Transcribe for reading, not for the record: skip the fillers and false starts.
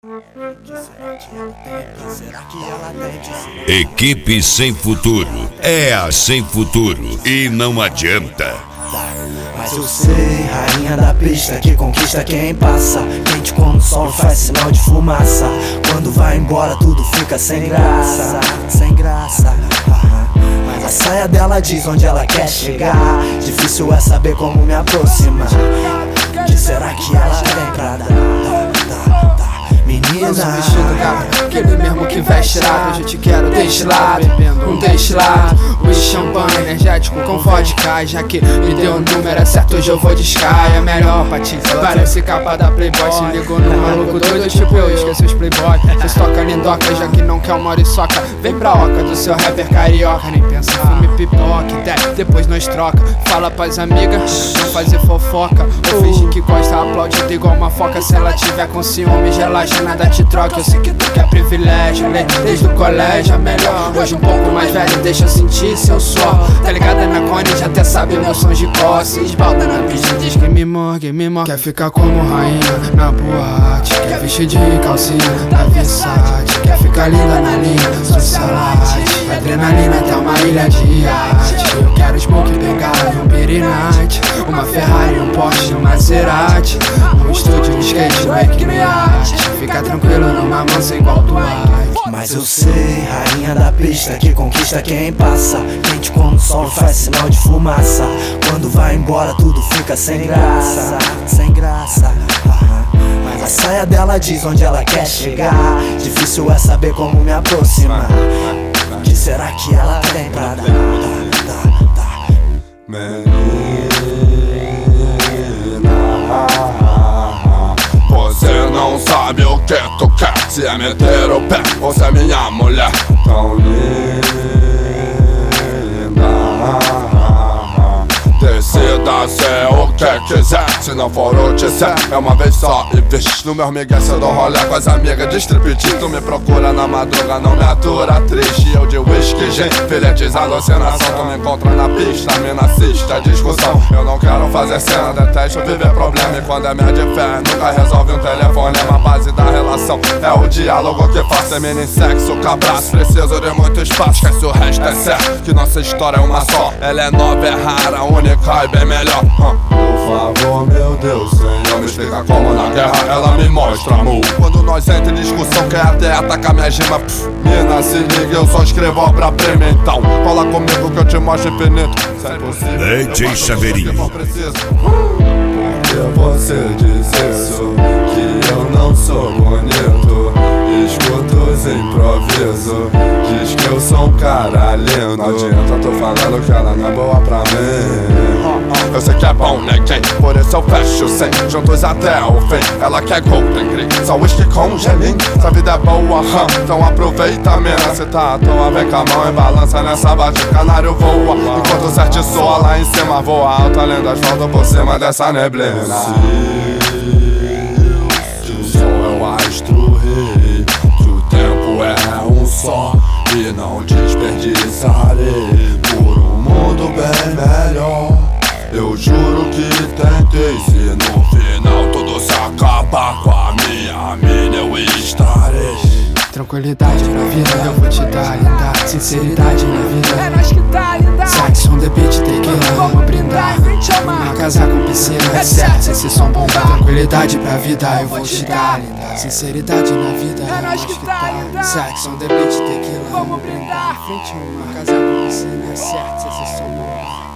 Equipe sem futuro é a sem futuro e não adianta. Mas eu sei, rainha da pista que conquista quem passa. Quente como o sol faz sinal de fumaça. Quando vai embora tudo fica sem graça. Sem graça. Mas a saia dela diz onde ela quer chegar. Difícil é saber como me aproximar. Que será que ela tem pra dar? Menina, usa um vestido gato, aquele mesmo que veste lado. Hoje eu te quero destilado, bebendo um destilado. Whisky, champanhe, energético com vodka. Já que me deu o número, é certo, hoje eu vou de Sky. É melhor pra ti, parece capa da Playboy. Se ligou no maluco doido, tipo eu esqueci os Playboy. Vocês tocam lindoca, já que não quer uma moriçoca. Vem pra oca do seu rapper carioca. Nem pensa, fume pipoca, depois nós troca. Fala pras amigas, não fazer fofoca. Ou finge que gosta, aplaudido igual uma foca. Se ela tiver com ciúme, relaxa, nada te troca. Eu sei que tu quer privilégio, né? Desde o colégio é melhor. Hoje um pouco mais velho, deixa eu sentir seu suor. Tá ligada na cone, já até sabe meus sons de cor. Se esbalda na pista, diz que me morgue. Quer ficar como rainha na boate. Quer vestir de calcinha na Versace. Quer ficar linda na linha socialite. Adrenalina até uma ilha de iate. Eu quero smoke, bengala e um pirinite. Uma Ferrari, um Porsche, um Maserati. Um estúdio, um skate, make me art. Fica tranquilo numa mansa igual do Ike. Mas eu sei, rainha da pista que conquista quem passa. Quente como o sol faz sinal de fumaça. Quando vai embora tudo fica sem graça. Sem graça. Mas a saia dela diz onde ela quer chegar. Difícil é saber como me aproximar. Que será que ela tem pra dar? Você não sabe o que tu quer. Se é meter o pé, você é minha mulher. Tão linda. Decida ser o que quiser. Se não for o disser, é uma vez só e vixe. No meu migué cê dou rolê com as amigas de striptease. Tu me procura na madruga, não me atura triste. Eu de whisky, gin, filetes, alucinação. Tu me encontra na pista, me assiste a discussão. Eu não quero fazer cena, detesto viver problema. E quando é minha de fé, nunca resolve um telefonema. A base da relação é o diálogo que faz. Termina em sexo, com abraço. Preciso de muito espaço, esquece o resto é certo. Que nossa história é uma só. Ela é nova, é rara, única e bem melhor. Por favor, meu Deus, Senhor, me explica como na guerra ela me mostra amor. Quando nós entra em discussão, quer até atacar minha gema. Mina, se liga, eu só escrevo obra-prima. Então, cola comigo que eu te mostro infinito. Se é possível, DJ Chaveirinho. Porque você diz isso, que eu não sou bonito. Escuto os improvisos, diz que eu sou um cara lindo. Não adianta, tô falando que ela não é boa pra mim. Eu sei que é bom, né, quem? Por isso eu fecho sem, juntos até o fim. Ela quer Golden Green, só whisky com gelim. Se a vida é boa, então aproveita, mina. Se tá à toa, vem com a mão e balança nessa bate. Canário voa, enquanto o certo soa lá em cima. Voa alto, além do asfalto por cima dessa neblina. Que o sol é o astro rei, que o tempo é um só e não desperdiçarei por um mundo bem melhor. Eu juro que tentei, se no final tudo se acabar com a minha mina eu estarei. Tranquilidade na vida eu vou te dar, linda. Sinceridade na vida é nós que tá, linda. Sex on the beach, tequila, vamos brindar. Uma casa com piscina, é certo, esse som bombar. Tranquilidade pra vida eu vou te dar, linda. Sinceridade na vida é nós que tá, linda. Sex on the beach, tequila, vamos brindar. Uma casa com piscina, é certo, esse som bombar.